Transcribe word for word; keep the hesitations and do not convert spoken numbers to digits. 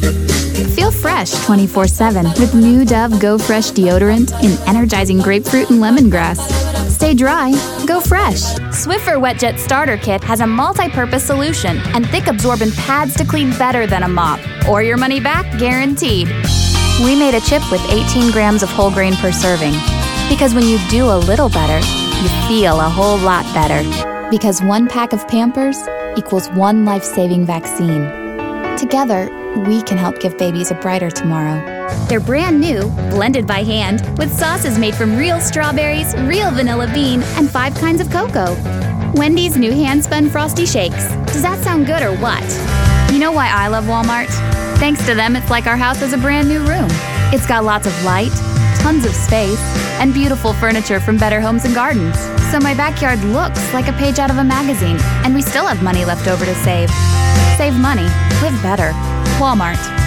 Feel fresh twenty-four seven with new Dove Go Fresh deodorant in energizing grapefruit and lemongrass. Stay dry, go fresh. Swiffer WetJet Starter Kit has a multi-purpose solution and thick absorbent pads to clean better than a mop, or your money back guaranteed. We made a chip with eighteen grams of whole grain per serving. Because when you do a little better, you feel a whole lot better. Because one pack of Pampers equals one life-saving vaccine. Together, we can help give babies a brighter tomorrow. They're brand new, blended by hand, with sauces made from real strawberries, real vanilla bean, and five kinds of cocoa. Wendy's new hand-spun Frosty Shakes. Does that sound good or what? You know why I love Walmart? Thanks to them, it's like our house is a brand new room. It's got lots of light, tons of space, and beautiful furniture from Better Homes and Gardens. So my backyard looks like a page out of a magazine, and we still have money left over to save. Save money. Live better. Walmart.